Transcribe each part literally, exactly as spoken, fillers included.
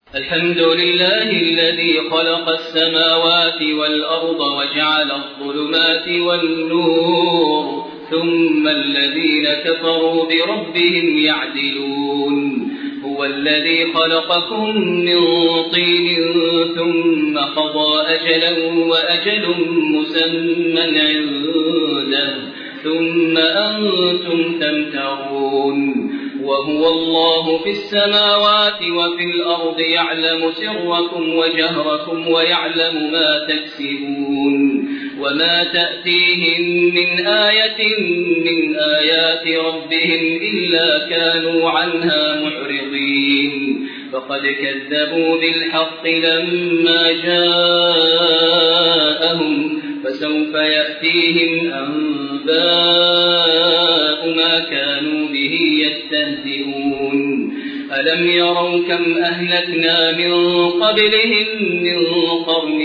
الحمد لله الذي خلق السماوات والأرض وجعل الظلمات والنور ثم الذين كفروا بربهم يعدلون. هو الذي خلقكم من طين ثم قضى أجلا وأجل مسمى عنده ثم أنتم تمترون. وهو الله في السماوات وفي الأرض يعلم سركم وجهركم ويعلم ما تكسبون. وما تأتيهم من آية من آيات ربهم إلا كانوا عنها معرضين. فقد كذبوا بالحق لما جاءهم فسوف يأتيهم أنباء ما كانوا به يستهزئون. ألم يروا كم أهلكنا من قبلهم من قرن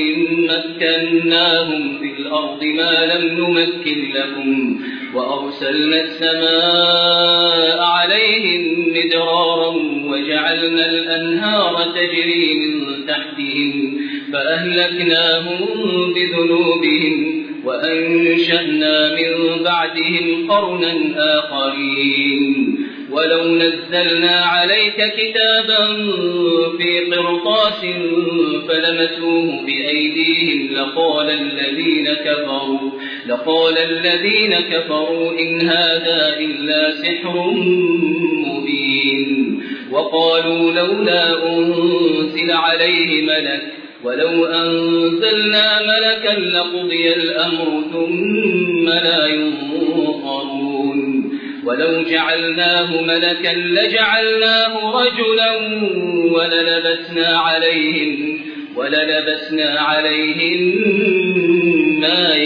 مكناهم في الأرض ما لم نمكن لهم وأرسلنا السماء عليهم مدرارا وجعلنا الأنهار تجري من تحتهم فأهلكناهم بذنوبهم وأنشأنا من بعدهم قرنا آخرين. ولو نزلنا عليك كتابا في قرطاس فلمسوه بأيديهم لقال الذين كفروا لقال الذين كفروا إن هذا إلا سحر مبين. وقالوا لولا أنزل عليه ملك ولو أنزلنا ملكا لقضي الأمر ثم لا ينظرون. ولو جعلناه ملكا لجعلناه رجلا وللبسنا عليهم وللبسنا عليهم ما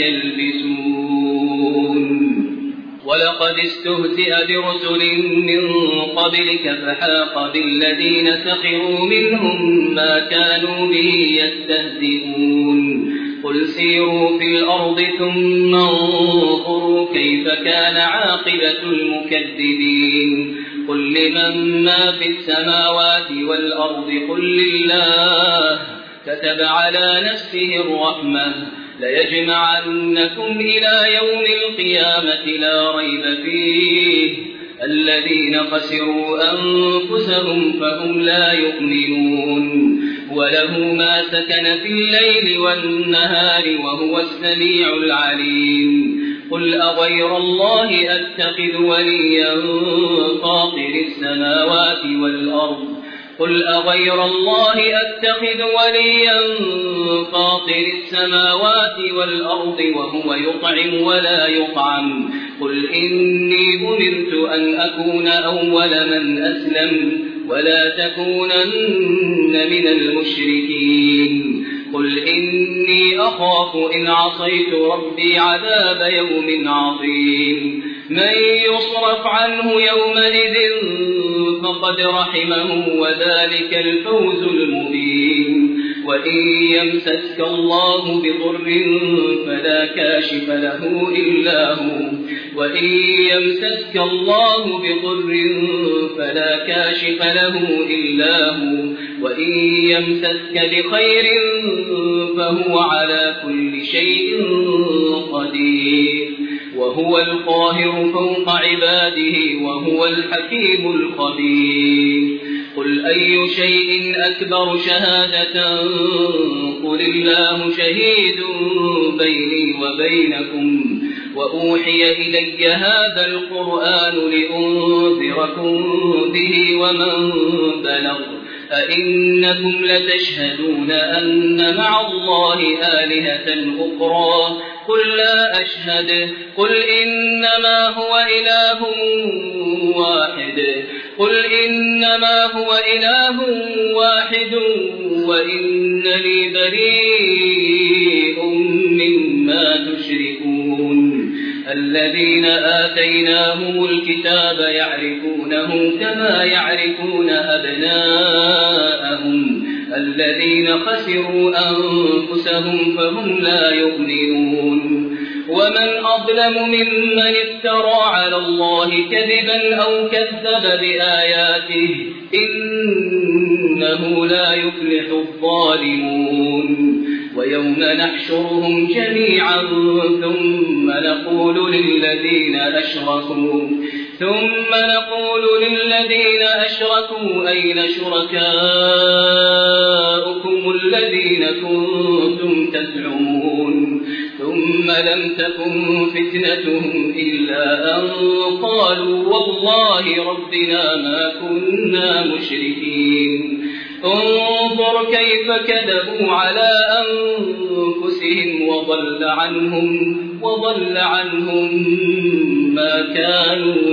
يلبسون. ولقد استهزئ برسل من قبلك فحاق بالذين سخروا منهم ما كانوا به يستهزئون. قل سيروا في الأرض ثم انظروا كيف كان عاقبة المكذبين. قل لمن ما في السماوات والأرض قل لله كتب على نفسه الرحمة ليجمعنكم إلى يوم القيامة لا ريب فيه الذين خسروا أنفسهم فهم لا يؤمنون. وله ما سكن في الليل والنهار وهو السميع العليم. قل أغير الله أتخذ وليا فاطر السماوات والأرض قل أغير الله أتخذ وليا فاطر السماوات والأرض وهو يطعم ولا يطعم. قل إني أمرت أن أكون أول من أسلم ولا تكونن من المشركين. قل إني أخاف إن عصيت ربي عذاب يوم عظيم. من يصرف عنه يومئذ فقد رحمه وذلك الفوز المبين. وإن يمسسك الله بضر فلا كاشف له إلا هو وإن يمسسك الله بضر فلا كاشف له إلا هو وإن يمسسك بخير فهو على كل شيء قدير. وهو القاهر فوق عباده وهو الحكيم الخبير. قل أي شيء أكبر شهادة قل الله شهيد بيني وبينكم وأوحي إلي هذا القرآن لأنذركم به ومن بلغ. أئنكم لتشهدون أن مع الله آلهة أخرى قل لا أشهد قل إنما هو إله واحد قل إنما هو إله واحد وإنني بريء مما تشركون. الذين آتيناهم الكتاب يعرفونه كما يعرفون أبناءهم الذين خسروا أنفسهم فهم لا يؤمنون. ومن أظلم ممن افترى على الله كذبا أو كذب بآياته إنه لا يفلح الظالمون ويوم نحشرهم جميعا ثم نقول للذين أشركوا ثم نقول للذين أشركوا أين شركاؤكم الذين كنتم تزعمون ثم لم تكن فتنتهم إلا أن قالوا والله ربنا ما كنا مشركين انظر كيف كذبوا على أنفسهم وضل عنهم وضل عنهم ما كانوا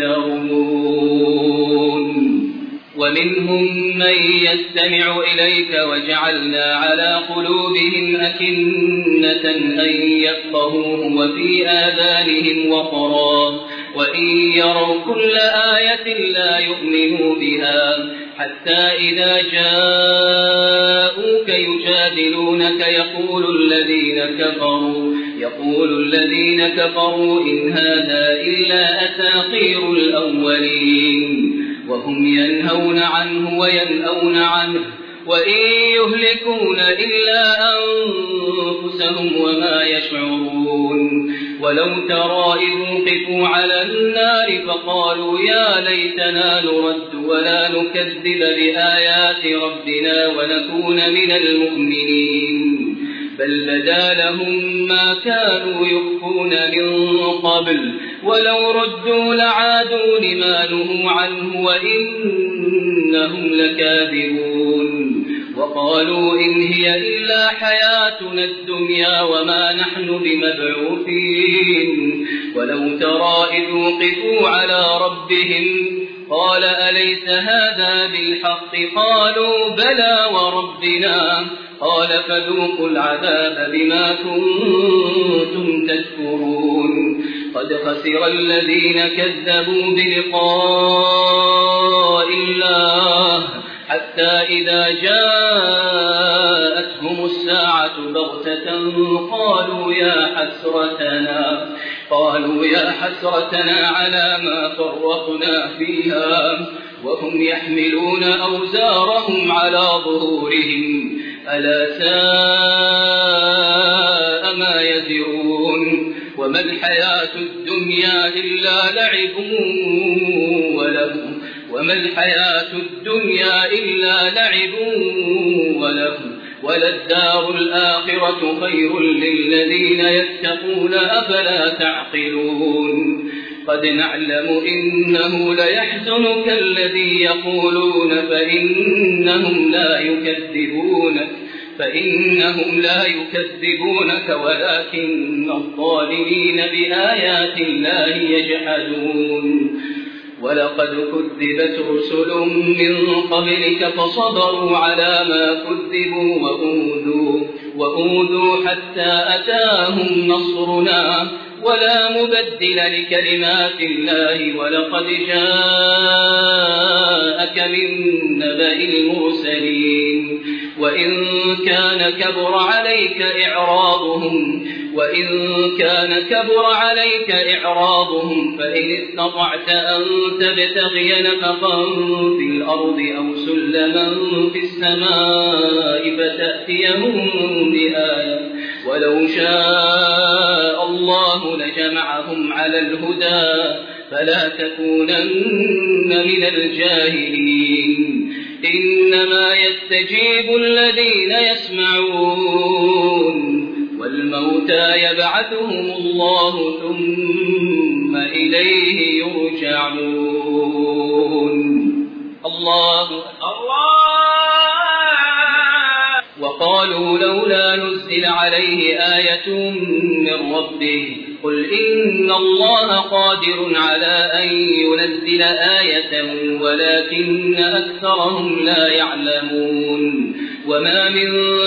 يفترون ومنهم من يستمع إليك وجعلنا على قلوبهم أكنة أن يفقهوه وفي آذانهم وقرا وإن يروا كل آية لا يؤمنوا بها حتى إذا جاءوك يجادلونك يقول الذين كفروا يقول الذين كفروا إن هذا إلا أساطير الأولين وهم ينهون عنه وينأون عنه وإن يهلكون إلا أنفسهم وما يشعرون ولو ترى إذ وقفوا على النار فقالوا يا ليتنا نرد ولا نكذب بآيات ربنا ونكون من المؤمنين بل بدا لهم ما كانوا يخفون من قبل ولو ردوا لعادوا لما نهوا عنه وإنهم لكاذبون وقالوا إن هي إلا حياتنا الدنيا وما نحن بمبعوثين ولو ترى إذ وقفوا على ربهم قال أليس هذا بالحق قالوا بلى وربنا قال فذوقوا العذاب بما كنتم تكفرون قد خسر الذين كذبوا بلقاء الله حتى إذا جاءتهم الساعة بغتة قالوا يا حسرتنا قالوا يا حسرتنا على ما فرطنا فيها وهم يحملون أوزارهم على ظهورهم ألا ساء ما يزرون وما الحياة الدنيا إلا لعب ولهو وما الحياة الدنيا إلا لعب ولهو وللدار الآخرة خير للذين يتقون أفلا تعقلون قد نعلم إنه ليحزنك الذي يقولون فإنهم لا يكذبونك فإنهم لا يكذبونك ولكن الظالمين بآيات الله يجحدون ولقد كذبت رسل من قبلك فصبروا على ما كذبوا وأوذوا, وأوذوا حتى أتاهم نصرنا ولا مبدل لكلمات الله ولقد جاءك من نبأ المرسلين وإن كان كبر عليك إعراضهم وإن كان كبر عليك إعراضهم فإن استطعت أن تبتغي نفقا في الأرض أو سلما في السماء فتأتيهم بآية ولو شاء الله لجمعهم على الهدى فلا تكونن من الجاهلين إنما يستجيب الذين يسمعون والموتى يبعثهم الله ثم إليه يرجعون الله الله وقالوا لولا نزل عليه آية من ربه قل إن الله قادر على أن ينزل آية ولكن أكثرهم لا يعلمون وما من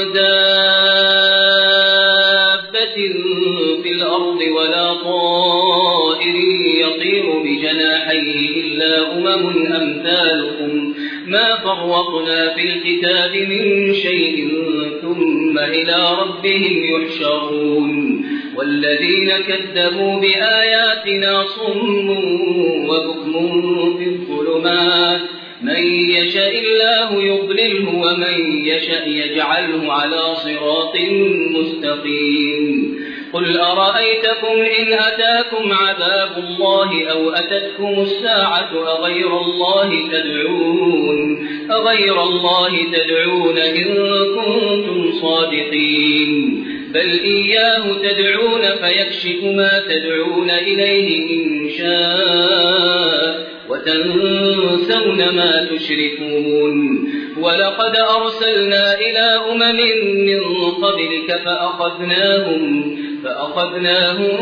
دابة في الأرض ولا طائر يطير بجناحيه إلا أمم أمثالكم ما فرطنا في الكتاب من شيء ثم ثم إلى ربهم يحشرون والذين كذبوا بآياتنا صم وبكم في الظلمات من يشاء الله يضلله ومن يشاء يجعله على صراط مستقيم قل أرأيتكم إن أتاكم عذاب الله أو أتتكم الساعة أغير الله تدعون أغير الله تدعون إن كنتم صادقين بل إياه تدعون فيكشف ما تدعون إليه إن شاء وتنسون ما تشركون ولقد أرسلنا إلى أمم من قبلك فأخذناهم فأخذناهم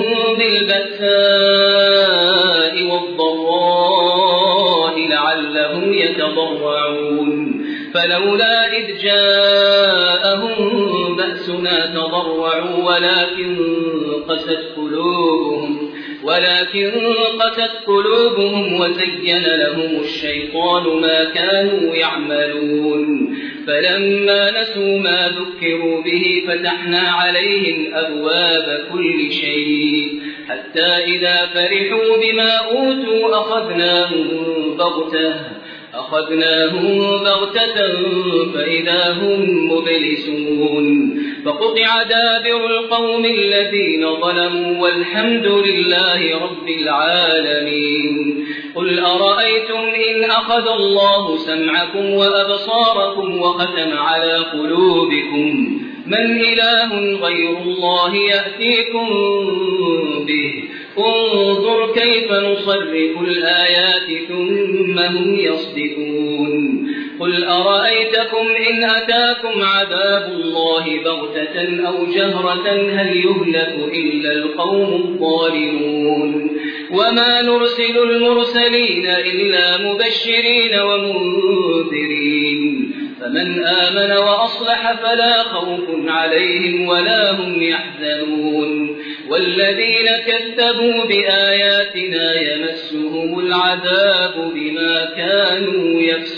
بالبأساء والضراء لعلهم يتضرعون فلولا إذ جاءهم بأسنا تضرعوا ولكن قست قلوبهم ولكن قست قلوبهم وزين لهم الشيطان ما كانوا يعملون فلما نسوا ما ذكروا به فتحنا عليهم أبواب كل شيء حتى إذا فرحوا بما أوتوا أخذناهم بغتة أخذناهم بغتة فإذا هم مبلسون فقطع دابر القوم الذين ظلموا والحمد لله رب العالمين قل أرأيتم إن أخذ الله سمعكم وأبصاركم وختم على قلوبكم من إله غير الله يأتيكم به انظر كيف نصرف الآيات ثم هم يصدقون قل أرأيتكم إن أتاكم عذاب الله بغتة أو جهرة هل يهلك إلا القوم الظالمون وما نرسل المرسلين إلا مبشرين ومنذرين فمن آمن وأصلح فلا خوف عليهم ولا هم يحزنون والذين كذبوا بآياتنا يمسهم العذاب بما كانوا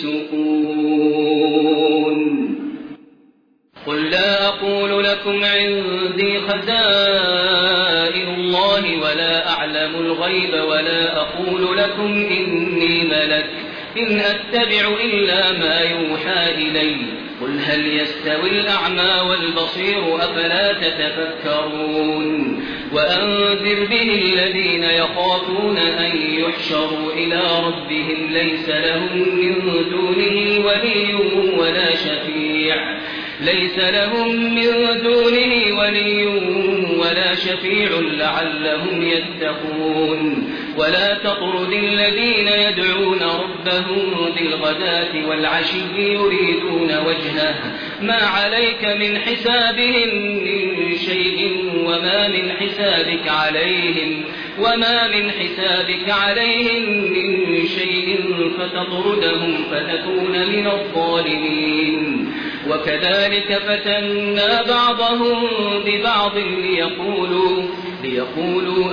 يفسقون قل لا أقول لكم عندي خزائن الله ولا أعلم الغيب ولا أقول لكم إني ملك إن أتبع إلا ما يوحى إلي قل هل يستوي الأعمى والبصير أفلا تتفكرون وأنذر به الذين يخافون أن يحشروا إلى ربهم ليس لهم من دونه ولي ولا شفيع ليس لهم من دونه ولي ولا شفيع لعلهم يتقون ولا تطرد الذين يدعون ربهم بالغداة والعشي يريدون وجهه ما عليك من حسابهم من شيء وما من حسابك عليهم وما من حسابك عليهم من شيء فتطردهم فتكون من الظالمين وكذلك فتنا بعضهم ببعض ليقولوا ليقولوا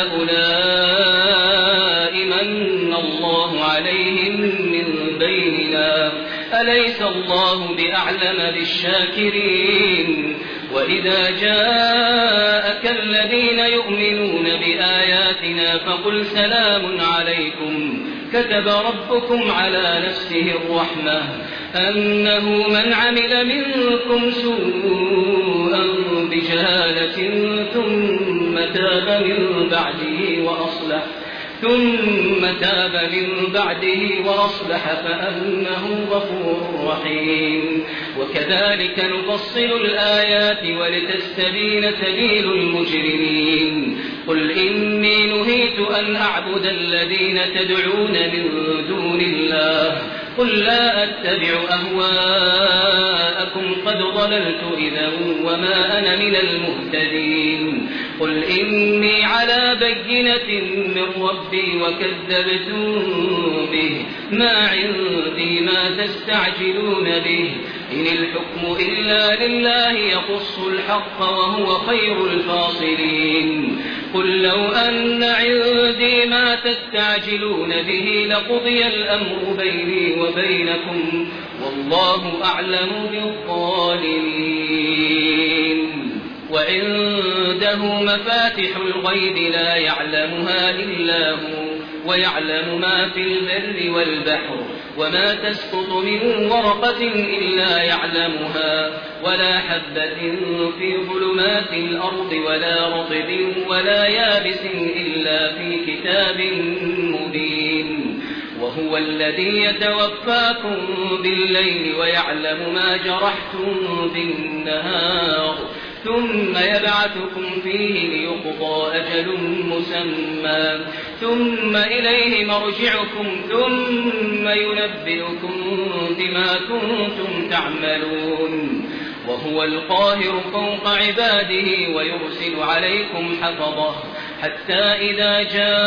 أهؤلاء من الله عليهم من بيننا أليس الله بأعلم بالشاكرين وإذا جاءك الذين يؤمنون بآياتنا فقل سلام عليكم كتب ربكم على نفسه الرحمة أنه من عمل منكم سوءا بجهالة ثم تاب من بعده وأصلح ثم تاب من بعده وأصلح فأنه غفور رحيم وكذلك نفصل الآيات ولتستبين سبيل المجرمين قل إني نهيت أن أعبد الذين تدعون من دون الله قل لا أتبع أهواءكم قد ضللت إذا وما أنا من المهتدين قل إني على بينة من ربي وكذبتم به ما عندي ما تستعجلون به إن الحكم إلا لله يقص الحق وهو خير الفاصلين قل لو أن عندي ما تستعجلون به لقضي الأمر بيني وبينكم والله أعلم بالظالمين وعنده مفاتح الغيب لا يعلمها إلا هو ويعلم ما في البر والبحر وما تسقط من ورقة إلا يعلمها ولا حبة في ظلمات الأرض ولا رطب ولا يابس إلا في كتاب مبين وهو الذي يتوفاكم بالليل ويعلم ما جرحتم بالنهار ثم يبعثكم فيه ليقضى أجل مسمى ثم إليه مرجعكم ثم ينبئكم بما كنتم تعملون وهو القاهر فوق عباده ويرسل عليكم حفظه حتى إذا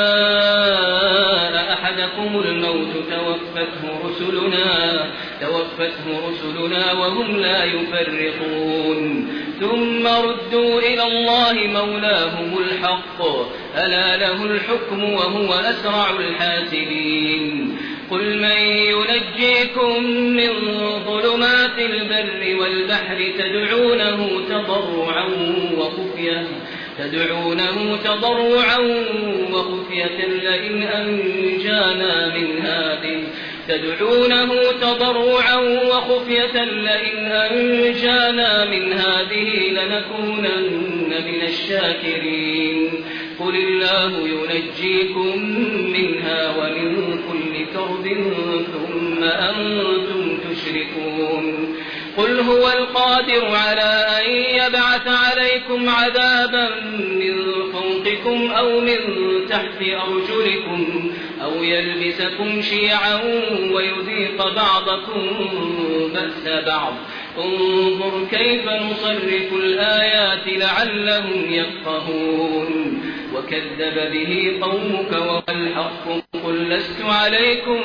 جاء أحدكم الموت توفته رسلنا, توفته رسلنا وهم لا يفرطون ثم ردوا إلى الله مولاهم الحق ألا له الحكم وهو أسرع الحاسبين قل من ينجيكم من ظلمات البر والبحر تدعونه تضرعا وخفية تدعونه تضرعا وخفية لئن أنجانا من هذه تدعونه تضرعا وخفية لئن أنجانا من هذه لنكونن من الشاكرين قل الله ينجيكم منها ومن كل كرب ثم أنتم تشركون قل هو القادر على أن يبعث عليكم عذابا من فوقكم أو من تحت أرجلكم أو يلبسكم شيعا ويذيق بعضكم بأس بعض انظر كيف نصرف الآيات لعلهم يفقهون وكذب به قومك وهو الحق قل لست عليكم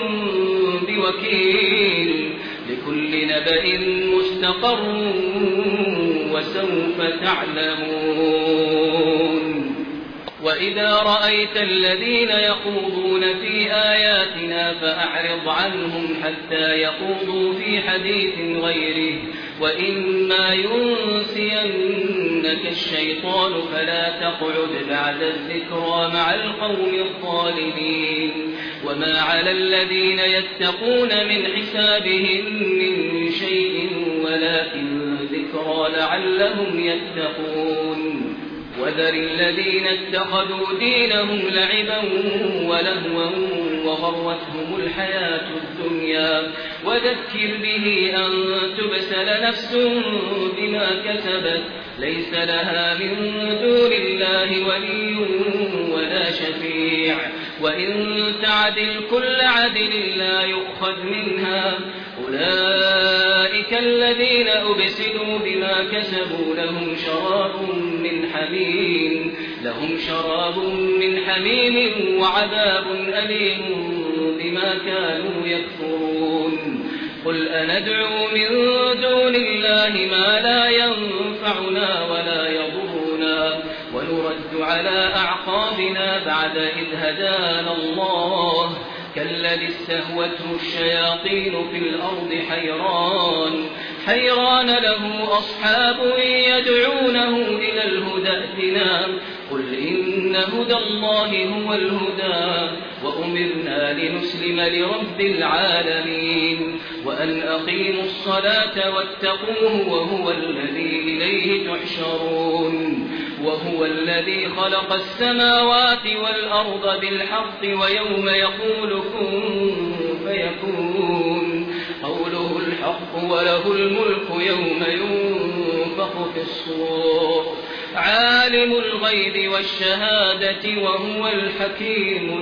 بوكيل لكل نبأ مستقر وسوف تعلمون وإذا رأيت الذين يخوضون في آياتنا فأعرض عنهم حتى يخوضوا في حديث غيره وإما ينسينك الشيطان فلا تقعد بعد الذكرى مع القوم الظالمين وما على الذين يتقون من حسابهم من شيء ولكن ذكرى لعلهم يتقون وذر الذين اتخذوا دينهم لعبا ولهوا وغرتهم الحياة الدنيا وذكر به أن تبسل نفس بما كسبت ليس لها من دون الله ولي ولا شفيع وإن تعدل كل عدل لا يؤخذ منها أولئك الذين أبسلوا بما كسبوا لهم شراب من حميم لهم شراب من حميم وعذاب أليم بما كانوا يكفرون قل أندعو من دون الله ما لا ينفعنا ولا يضرنا ونرد على أعقابنا بعد إذ هدانا الله كالذي استهوته الشياطين في الأرض حيران حيران له أصحاب يدعونه إلى الهدى ائتنا قل إن هدى الله هو الهدى وأمرنا لنسلم لرب العالمين وأن أقيموا الصلاة واتقوه وهو الذي إليه تحشرون وهو الذي خلق السماوات والأرض بالحق ويوم يقول كن فيكون قوله الحق وله الملك يوم ينفخ في الصور عالم الغيب والشهادة وهو الحكيم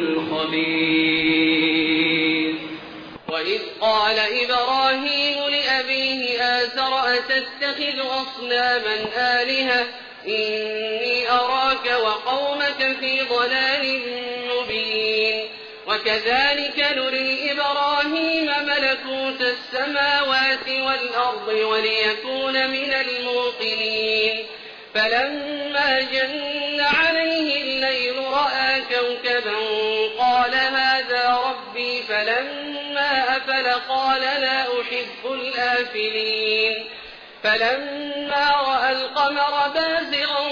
الخبير وإذ قال إبراهيم لأبيه آزر أتتخذ أصناما آلهة إني أراك وقومك في ضلال مبين وكذلك نري إبراهيم ملكوت السماوات والأرض وليكون من الموقنين فلما جن عليه الليل رأى كوكبا قال هذا ربي فلما أفل قال لا أحب الآفلين فلما رأى القمر بازغا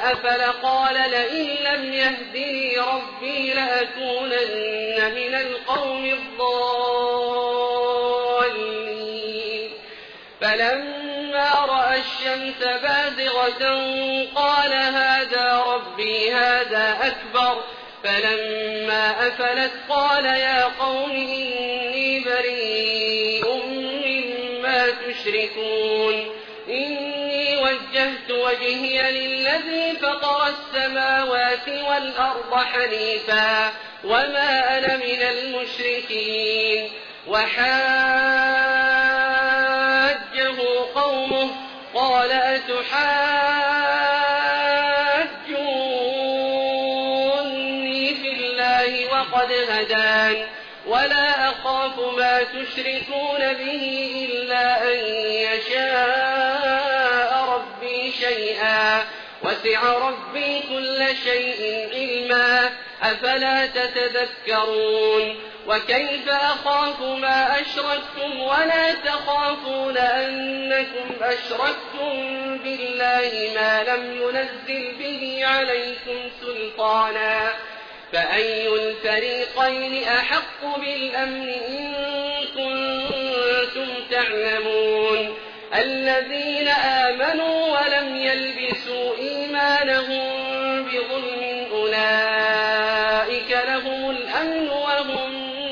أفل قال لئن لم يهدني ربي لأكونن من القوم الضالين فلما رأى الشمس بازغة قال هذا ربي هذا أكبر فلما أفلت قال يا قوم إني بريء مما تشركون إني وجهت وجهي للذي فطر السماوات والأرض حنيفا وما أنا من المشركين وحاجه قومه قال أتحاجوني في الله وقد هدان ولا أخاف ما تشركون به إلا أن يشاء ربي شيئا وسع ربي كل شيء علما أفلا تتذكرون وكيف أخاف ما أشركتم ولا تخافون أنكم أشركتم بالله ما لم ينزل به عليكم سلطانا فأي الفريقين أحق بالأمن إن كنتم تعلمون الذين آمنوا ولم يلبسوا إيمانهم بظلم أولئك لهم الأمن وهم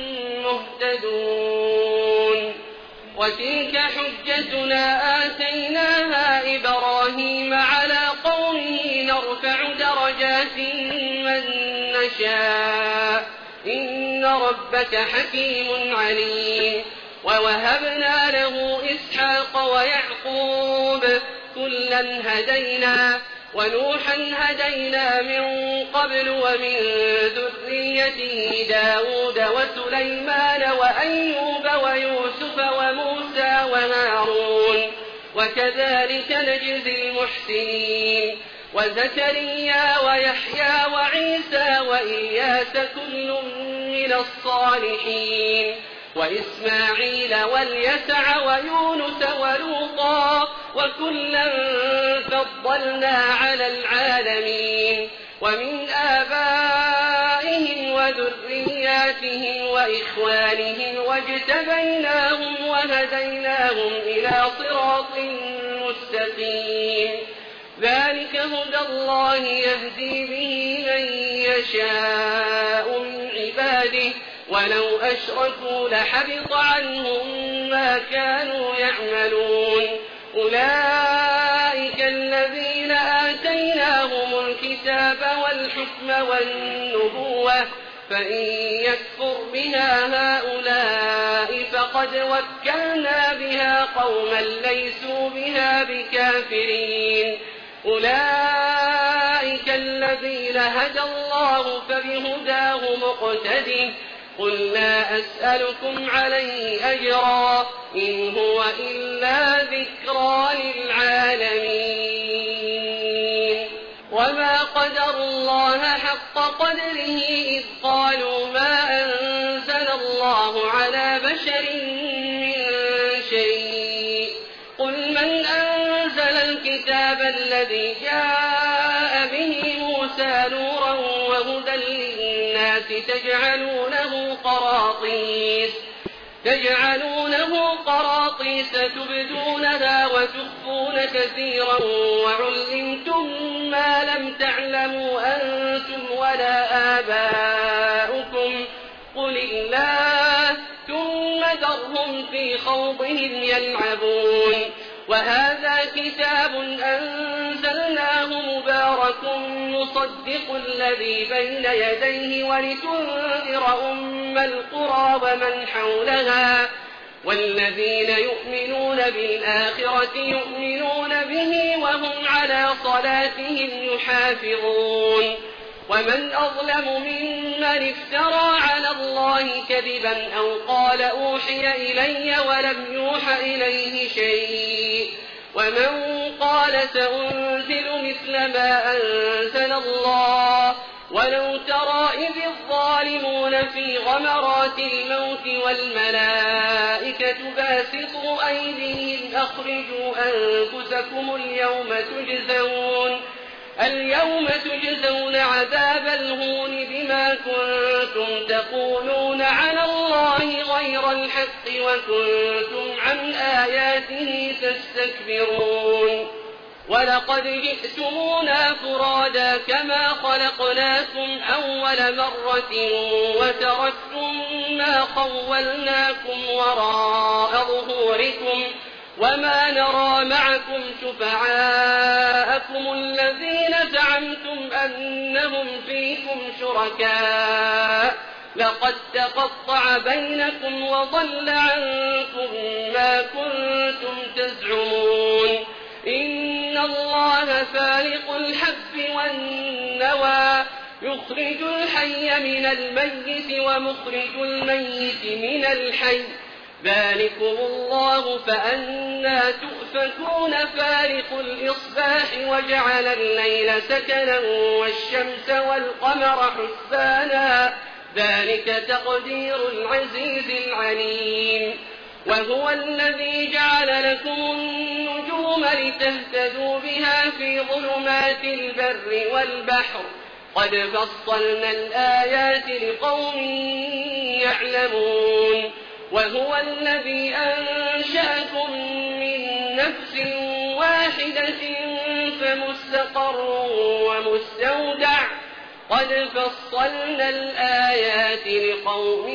مهتدون وتلك حجتنا آتيناها إبراهيم على قومه نرفع درجات من نشاء إن ربك حكيم عليم ووهبنا له إسحاق ويعقوب كلا هدينا ونوحا هدينا من قبل ومن ذريته داود وسليمان وأيوب ويوسف وموسى وهارون وكذلك نجزي المحسنين وزكريا ويحيى وعيسى وإياس كل من الصالحين وإسماعيل واليسع ويونس ولوطا وكلا فضلنا على العالمين ومن آبائهم وذرياتهم وإخوانهم واجتبيناهم وهديناهم إلى صراط مستقيم ذلك هدى الله يهدي به من يشاء من عباده ولو أشركوا لحبط عنهم ما كانوا يعملون أولئك الذين آتيناهم الكتاب والحكم والنبوة فإن يكفر بها هؤلاء فقد وكلنا بها قوما ليسوا بها بكافرين أولئك الذين هدى الله فبهداه مقتده قل لا أسألكم عليه أجرا إن هو إلا ذكرى للعالمين وما قدروا الله حق قدره إذ قالوا ما أنزل الله على بشر من شيء قل من أنزل الكتاب الذي جاء به موسى نورا وهدى للناس تجعلونه قراطيس تجعلونه قراطيس تبدونها وتخفون كثيرا وعلمتم ما لم تعلموا أنتم ولا آباؤكم قل الله ثم ذرهم في خوضهم يلعبون وهذا كتاب أنزلناه مبارك مصدق الذي بين يديه ولتنذر أم القرى ومن حولها والذين يؤمنون بالآخرة يؤمنون به وهم على صلاتهم يحافظون ومن أظلم ممن افترى على الله كذبا أو قال أوحي إلي ولم يوح إليه شيء ومن قال سأنزل مثل ما أنزل الله ولو ترى إذ الظالمون في غمرات الموت والملائكة باسطوا أيديهم أخرجوا أنفسكم اليوم تجزون اليوم تجزون عذاب الهون بما كنتم تقولون على الله غير الحق وكنتم عن آياته تستكبرون ولقد جئتمونا فرادا كما خلقناكم أول مرة وتركتم ما خولناكم وراء ظهوركم وما نرى معكم شفعاءكم الذين زعمتم أنهم فيكم شركاء لقد تقطع بينكم وضل عنكم ما كنتم تزعمون إن الله فالق الحب والنوى يخرج الحي من الميت ومخرج الميت من الحي ذلكم الله فأنى تؤفكون فالق الإصباح وجعل الليل سكنا والشمس والقمر حسبانا ذلك تقدير العزيز العليم وهو الذي جعل لكم النجوم لتهتدوا بها في ظلمات البر والبحر قد فصلنا الآيات لقوم يعلمون وهو الذي أنشأكم من نفس واحدة فمستقر ومستودع قد فصلنا الآيات لقوم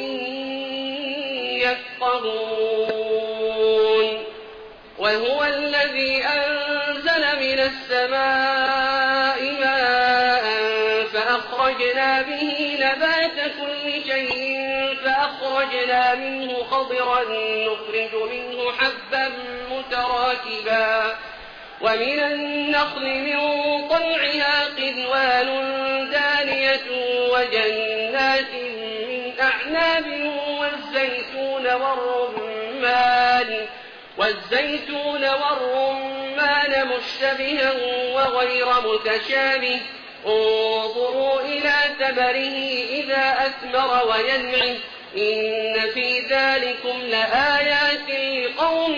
يفقهون وهو الذي أنزل من السماء ماء فأخرجنا به نبات كل شيء فأخرجنا منه خضرا نخرج منه حبا متراكبا ومن النخل من طلعها قنوان دانية وجنات من أعناب والزيتون والرمان والزيتون والرمان مشتبها وغير متشابه انظروا إلى ثمره إذا أثمر وينعم إن في ذلكم لآيات لقوم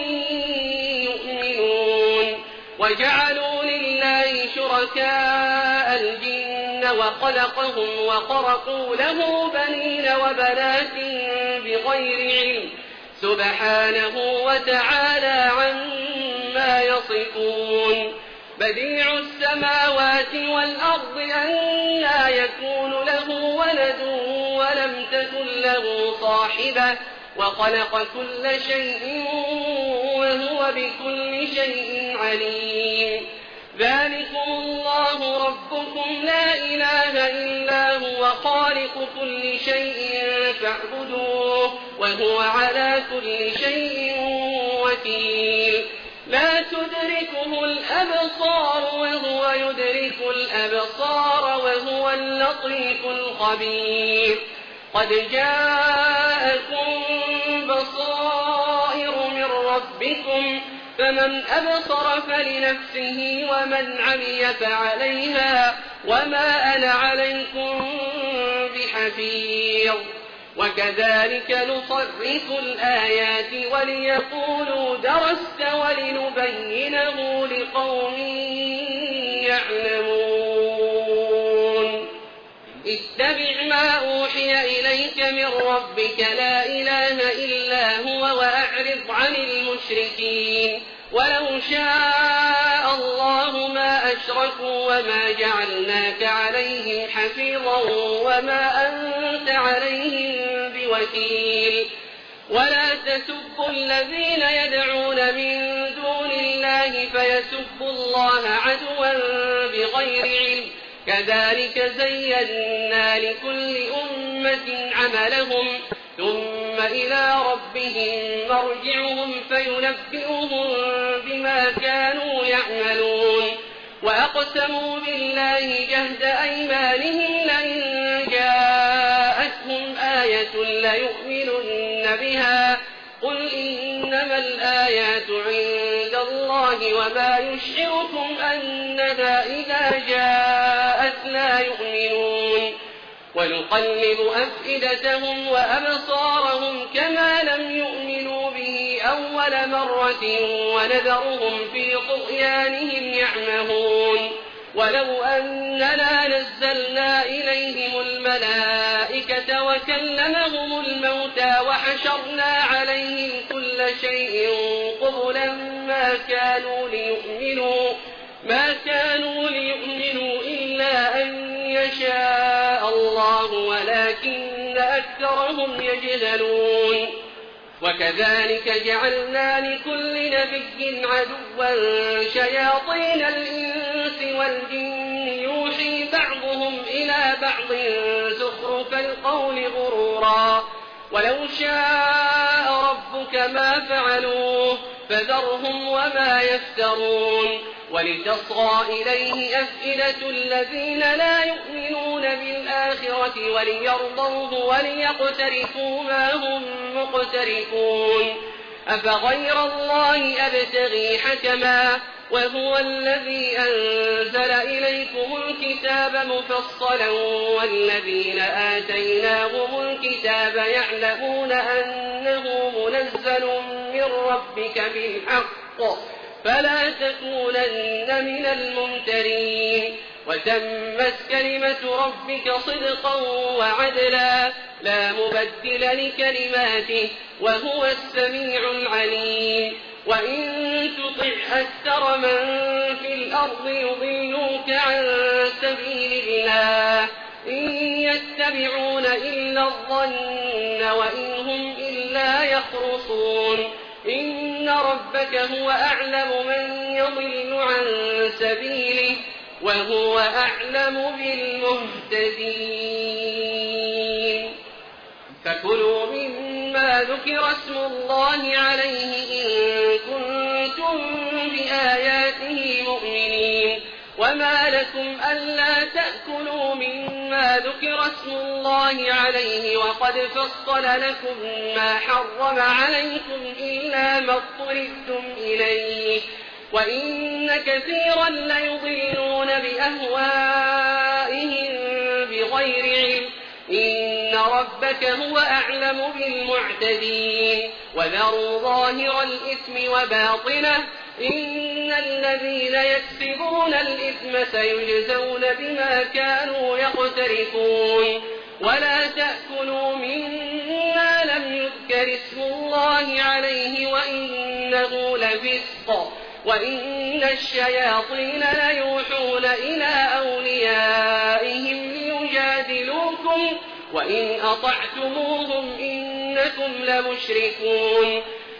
يؤمنون وجعلوا لله شركاء الجن وخلقهم وخرقوا له بنين وبنات بغير علم سبحانه وتعالى عما يصفون بديع السماوات والأرض أنى يكون له ولد ولم تكن له صاحبة وخلق كل شيء وهو بكل شيء عليم ذلكم الله ربكم لا إله إلا هو خالق كل شيء فاعبدوه وهو على كل شيء وكيل لا تدركه الأبصار وهو يدرك الأبصار وهو اللطيف الخبير قد جاءكم بصائر من ربكم فمن أبصر فلنفسه ومن عمي فعليها وما أنا عليكم بحفيظ وكذلك نصرف الآيات وليقولوا درست ولنبينه لقوم يعلمون اتبع ما أوحي إليك من ربك لا إله إلا هو وأعرض عن المشركين ولو شاء الله ما أشركوا وما جعلناك عليهم حفيظا وما أنت عليهم بوكيل ولا تسبوا الذين يدعون من دون الله فيسبوا الله عدوا بغير علم كذلك زينا لكل أمة عملهم ثم إلى ربهم مرجعهم فينبئهم بما كانوا يعملون وأقسموا بالله جهد أيمانهم لئن جاءتهم آية ليؤمنن بها قل إنما الآيات عند الله وما يشعركم أنها إذا جاءت لا يؤمنون ونقلب أفئدتهم وأبصارهم كما لم يؤمنوا به أول مرة ونذرهم في طغيانهم يعمهون ولو أننا نزلنا إليهم الملائكة وكلمهم الموتى وحشرنا عليهم كل شيء قبلا ما كانوا ليؤمنوا ما كانوا ليؤمنوا إلا أن يشاء الله ولكن أكثرهم يجهلون. وكذلك جعلنا لكل نبي عدوا شياطين الإنس والجن يوحي بعضهم إلى بعض زخرف القول غرورا ولو شاء ربك ما فعلوه فذرهم وما يفترون. ولتصغى إليه أفئدة الذين لا يؤمنون بالآخرة وليرضوه وليقترفوا ما هم مقترفون. أفغير الله أبتغي حكما وهو الذي أنزل إليكم الكتاب مفصلا والذين آتيناهم الكتاب يعلمون أنه منزل من ربك بالحق فلا تكونن من الممترين. وتمت كلمة ربك صدقا وعدلا لا مبدل لكلماته وهو السميع العليم. وإن تطع أكثر من في الأرض يضلوك عن سبيل الله إن يتبعون إلا الظن وإن هم إلا يخرصون. إن ربك هو أعلم من يضل عن سبيله وهو أعلم بالمهتدين. فكلوا مما ذكر اسم الله عليه إن كنتم بآياته مؤمنين. وما لكم ألا تأكلوا مما ذكر اسم الله عليه وقد فصل لكم ما حرم عليكم إلا ما اضطررتم إليه وإن كثيرا ليضلون بأهوائهم بغير علم. إن ربك هو أعلم بالمعتدين. وذروا ظاهر الإثم وباطنه إن الذين يكسبون الإثم سيجزون بما كانوا يقترفون. ولا تأكلوا مما لم يذكر اسم الله عليه وإنه لفسق وإن الشياطين ليوحون إلى أوليائهم ليجادلوكم وإن أطعتموهم إنكم لمشركون.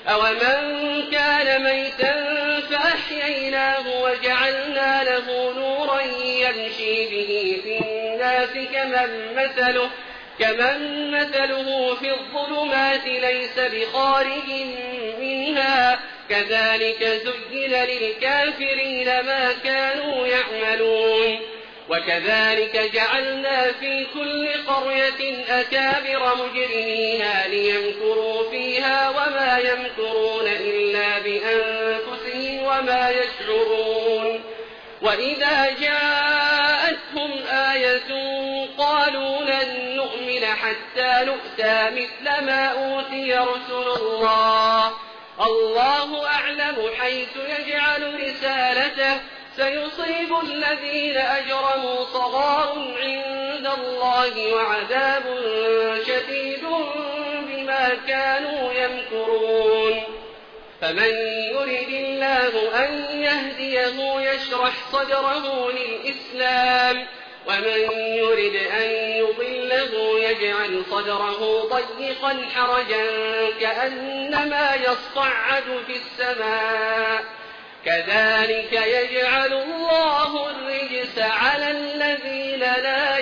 أومن كان ميتا فأحييناه وجعلنا له نورا يمشي به في الناس كمن مثله, كمن مثله في الظلمات ليس بخارج منها كذلك زين للكافرين ما كانوا يعملون. وكذلك جعلنا في كل قرية أكابر مجرميها ليمكروا فيها وما يمكرون إلا بأنفسهم وما يشعرون. وإذا جاءتهم آية قالوا لن نؤمن حتى نؤتى مثل ما أوتي رسل الله الله أعلم حيث يجعل رسالته سيصيب الذين أجرموا صغار عند الله وعذاب شديد بما كانوا يمكرون. فمن يرد الله أن يهديه يشرح صدره للإسلام ومن يرد أن يضله يجعل صدره ضيقا حرجا كأنما يصعد في السماء كذلك يجعل الله الرجس على الذين لا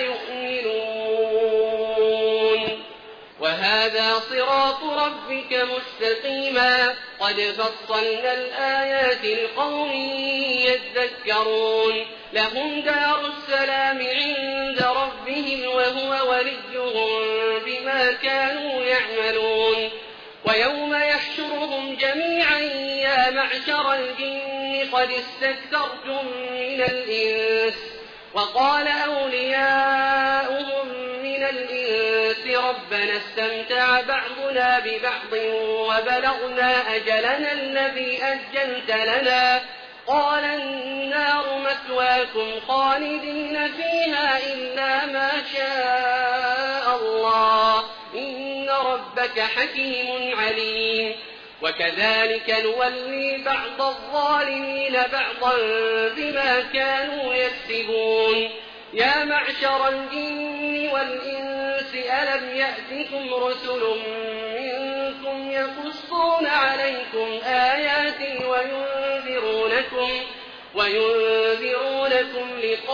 يؤمنون. وهذا صراط ربك مستقيما قد فصلنا الآيات لقوم يذكرون. لهم دار السلام عند ربهم وهو وليهم بما كانوا يعملون. ويوم يحشرهم جميعا يا معشر الجن قد استكثرتم من الإنس وقال أولياؤهم من الإنس ربنا استمتع بعضنا ببعض وبلغنا أجلنا الذي أجلت لنا قال النار مثواكم خالدين فيها إلا ما شاء الله إن ربك حكيم عليم وكذلك نولي بعض الظالمين بعضا بما كانوا يكسبون يا معشر الجن والإنس ألم يأتكم رسل منكم يقصون عليكم آياتي وينذرونكم, وينذرونكم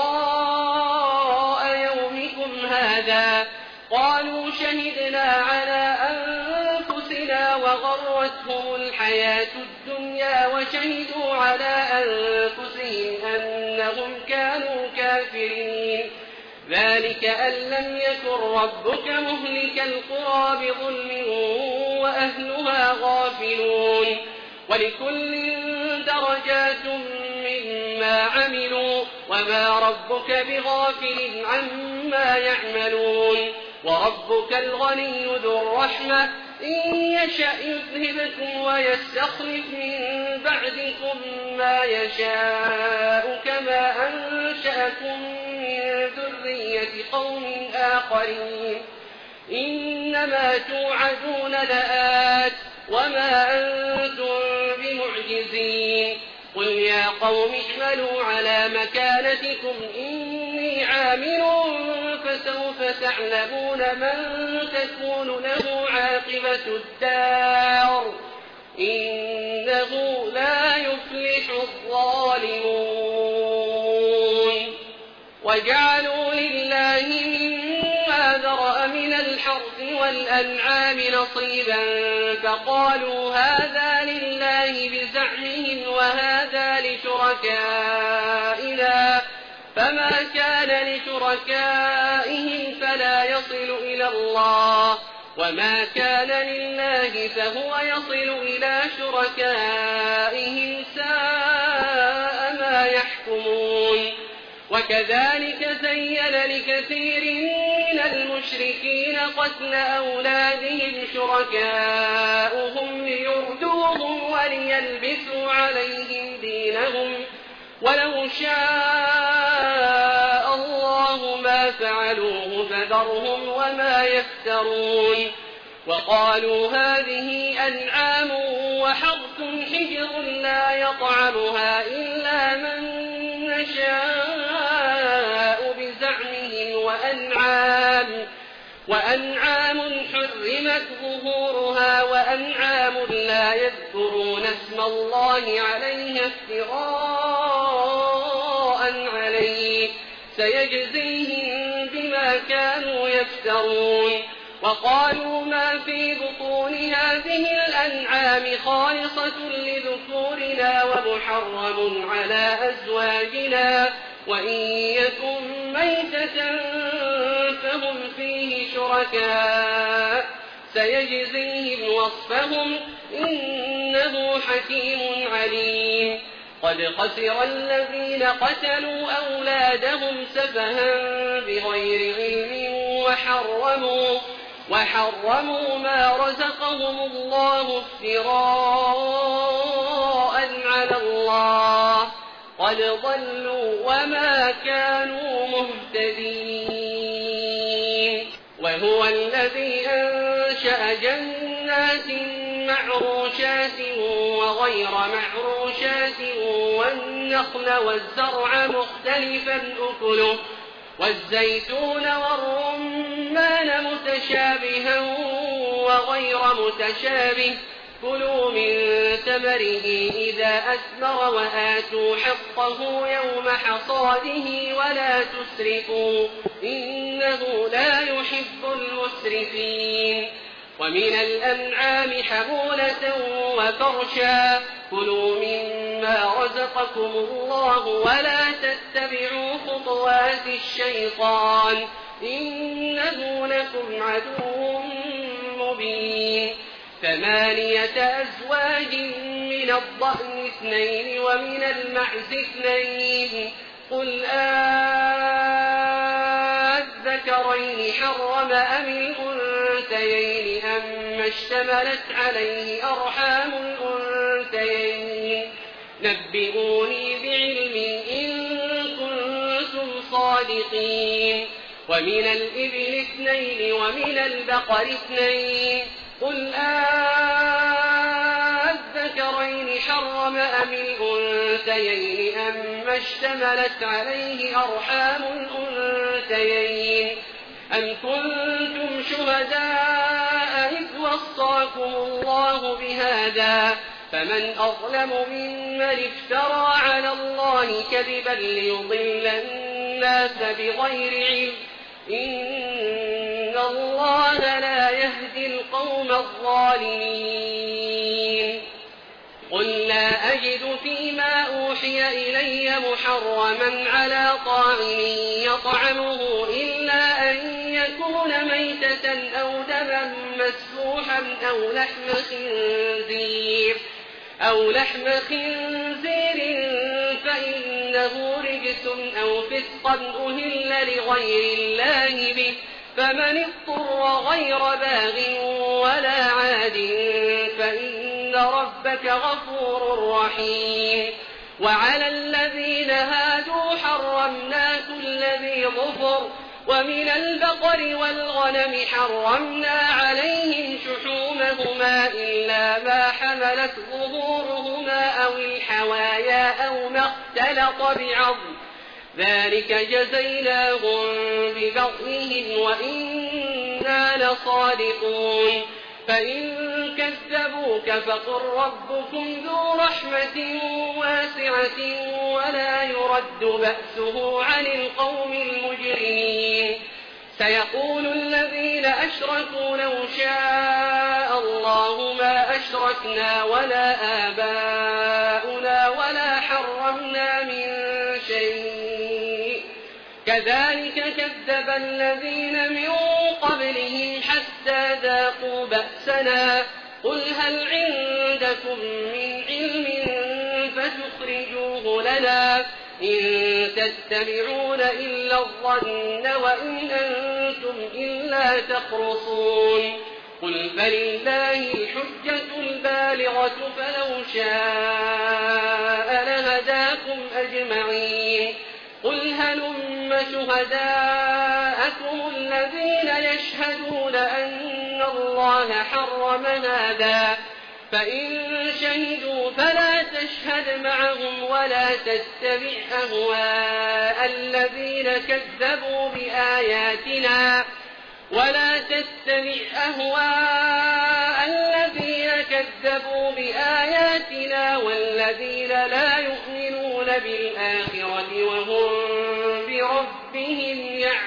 لقاء يومكم هذا قالوا شهدنا على أنفسنا وغرتهم الحياة الدنيا وشهدوا على أنفسهم أنهم كانوا كافرين ذلك أن لم يكن ربك مهلك القرى بظلم وأهلها غافلون ولكل درجات مما عملوا وما ربك بغافل عما يعملون وربك الغني ذو الرحمة إن يشأ يذهبكم ويستخلف من بعدكم ما يشاء كما أنشأكم من ذرية قوم آخرين إنما توعدون لآت وما أنتم بمعجزين قل يا قوم اعملوا على مكانتكم إني عامل فسوف تعلمون من تكون له عاقبة الدار إنه لا يفلح الظالمون وجعلوا لله مما ذرأ من الحرث والأنعام نصيبا فقالوا هذا لله بزعمهم وهذا لشركائنا فما كان لشركائهم فلا يصل إلى الله وما كان لله فهو يصل إلى شركائهم ساء ما يحكمون وكذلك زين لكثير من المشركين قتل أولادهم شركاؤهم ليردوهم وليلبسوا عليهم دينهم ولو شاء الله ما فعلوه فذرهم وما يفترون وقالوا هذه أنعام وحرث حجر لا يطعمها إلا من نشاء بزعمهم وأنعام, وأنعام حرمت ظهورها وأنعام لا يذكرون اسم الله عليها افتراء عليه سيجزيهم بما كانوا يفترون وقالوا ما في بطون هذه الأنعام خالصة لذكورنا ومحرم على أزواجنا وإن يكن ميتة فهم فيه شركاء سيجزيهم وصفهم إنه حكيم عليم قد خسر الذين قتلوا أولادهم سفها بغير علم وحرموا وحرموا ما رزقهم الله افتراء على الله قد ضلوا وما كانوا مهتدين وهو الذي أنشأ جنات معروشات وغير معروشات والنخل والزرع مختلفا أكله والزيتون والرمان متشابها وغير متشابه كلوا من ثمره إذا أثمر وآتوا حقه يوم حصاده ولا تسرفوا إنه لا يحب المسرفين ومن الأنعام حمولة وفرشا كلوا مما رزقكم الله ولا تتبعوا خطوات الشيطان إنه لكم عدو مبين ثمانية أزواج من الضأن اثنين ومن المعز اثنين قل أذكرين حرم أم الأنثيين أم اشتملت عليه أرحام الأنثيين نبئوني بعلم إن كنتم صادقين ومن الإبل اثنين ومن البقر اثنين قل أذكرين حرم أم الأنثيين أم اشتملت عليه أرحام الأنثيين أم كنتم شهداء إذ وصاكم الله بهذا فمن أظلم ممن افترى على الله كذبا ليضل الناس بغير علم إن الله لا يهدي القوم الظالمين قل لا أجد فيما أوحي إلي محرما على طاعم يطعمه إلا أن يكون ميتة أو دما مسفوحا أو لحم خنزير أو لحم خنزير فإنه رجس أو فسقا أهل لغير الله به فمن اضطر غير باغ ولا عاد فإن ربك غفور رحيم وعلى الذين هادوا حرمنا كل ذي ظفر ومن البقر والغنم حرمنا عليهم شحومهما إلا ما حملت ظهورهما أو الحوايا أو ما اختلط بعظم ذلك جزيناهم ببغيهم وإنا لصادقون فإن كذبوك فقل ربكم ذو رحمة واسعة ولا يرد بأسه عن القوم المجرمين سيقول الذين أشركوا لو شاء الله ما أشركنا ولا آباؤنا ولا حرمنا من شيء كذلك كذب الذين من قبلهم حتى ذاقوا بأسنا قل هل عندكم من علم فتخرجوه لنا إن تتبعون إلا الظن وإن أنتم إلا تخرصون قل فلله الحجة البالغة فلو شاء لهداكم أجمعين قل هلم شهداءكم الذين يشهدون أن الله حرم هذا فإن شهدوا فلا تشهد معهم ولا تتبع أهواء الذين كذبوا بآياتنا ولا تتبع أهواء الذين كذبوا بآياتنا والذين لا يؤمنون بالآخرة وهم بربهم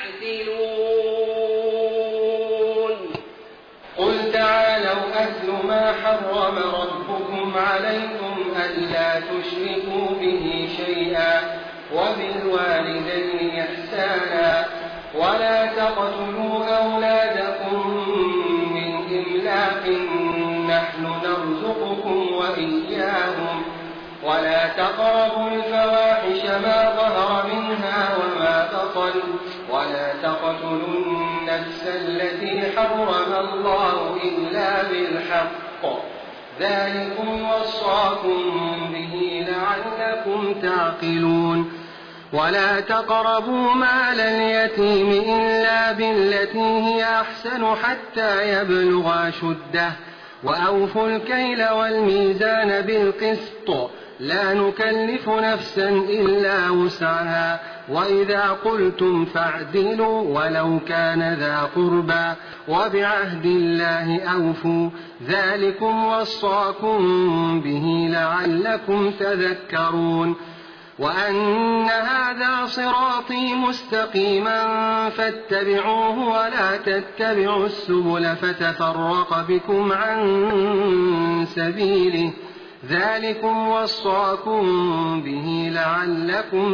يعدلون قل تعالوا أتل ما حرم ربكم عليكم ألا تشركوا به شيئا وبالوالدين إحسانا ولا تقتلوا أولادكم من إملاق نحن نرزقكم وإياهم ولا تقربوا الفواحش ما ظهر منها وما بطن ولا تقتلوا النفس التي حرم الله إلا بالحق ذلكم وصاكم به لعلكم تعقلون ولا تقربوا مال اليتيم إلا بالتي هي أحسن حتى يبلغ أشده وأوفوا الكيل والميزان بالقسط لا نكلف نفسا إلا وسعها وإذا قلتم فاعدلوا ولو كان ذا قربى وبعهد الله أوفوا ذلكم وصاكم به لعلكم تذكرون وأن هذا صراطي مستقيما فاتبعوه ولا تتبعوا السبل فتفرق بكم عن سبيله ذلكم وصاكم به لعلكم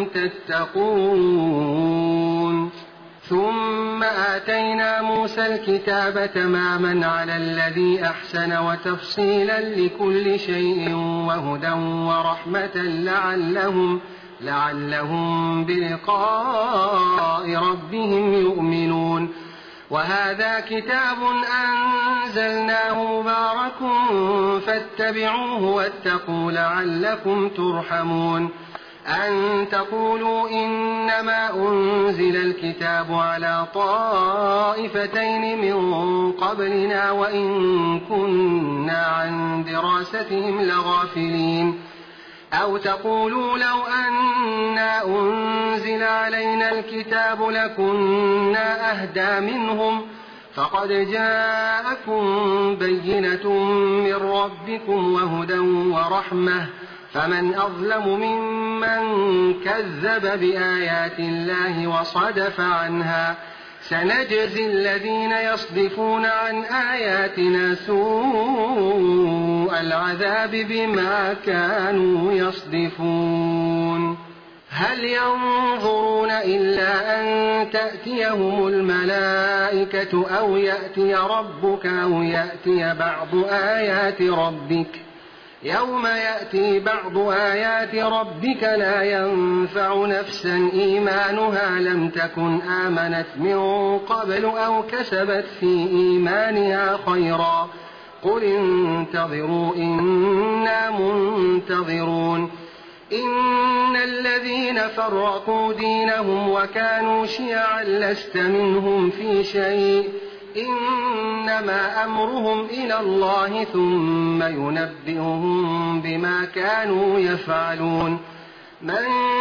تتقون ثم آتينا موسى الكتاب تماما على الذي أحسن وتفصيلا لكل شيء وهدى ورحمة لعلهم لعلهم بلقاء ربهم يؤمنون وهذا كتاب أنزلناه مبارك فاتبعوه واتقوا لعلكم ترحمون أن تقولوا إنما أنزل الكتاب على طائفتين من قبلنا وإن كنا عن دراستهم لغافلين أو تقولوا لو أنا أنزل علينا الكتاب لكنا أهدى منهم فقد جاءكم بينة من ربكم وهدى ورحمة فمن أظلم ممن كذب بآيات الله وصدف عنها سنجزي الذين يصدفون عن آياتنا سوء العذاب بما كانوا يصدفون هل ينظرون إلا أن تأتيهم الملائكة أو يأتي ربك أو يأتي بعض آيات ربك يوم يأتي بعض آيات ربك لا ينفع نفسا إيمانها لم تكن آمنت من قبل أو كسبت في إيمانها خيرا قل انتظروا إنا منتظرون إن الذين فرقوا دينهم وكانوا شيعا لست منهم في شيء إنما أمرهم إلى الله ثم ينبئهم بما كانوا يفعلون من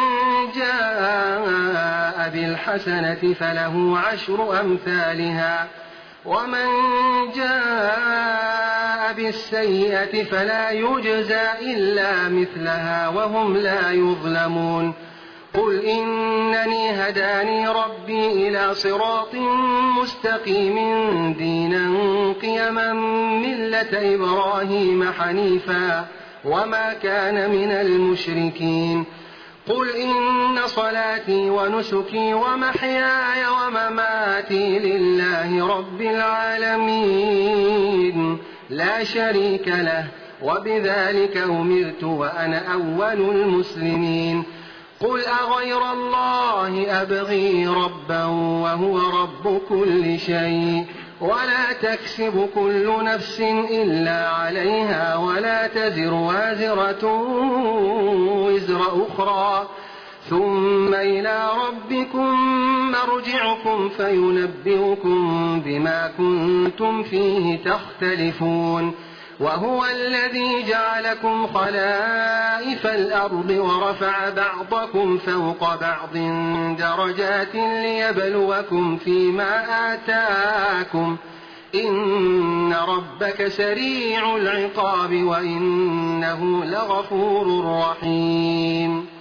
جاء بالحسنة فله عشر أمثالها ومن جاء بالسيئة فلا يجزى إلا مثلها وهم لا يظلمون قل إنني هداني ربي إلى صراط مستقيم دينا قيما ملة إبراهيم حنيفا وما كان من المشركين قل إن صلاتي ونسكي ومحياي ومماتي لله رب العالمين لا شريك له وبذلك أمرت وأنا أول المسلمين قل أغير الله أبغي ربا وهو رب كل شيء ولا تكسب كل نفس إلا عليها ولا تزر وازرة وزر أخرى ثم إلى ربكم مرجعكم فينبئكم بما كنتم فيه تختلفون وهو الذي جعلكم خلائف الأرض ورفع بعضكم فوق بعض درجات ليبلوكم فيما آتاكم إن ربك سريع العقاب وإنه لغفور رحيم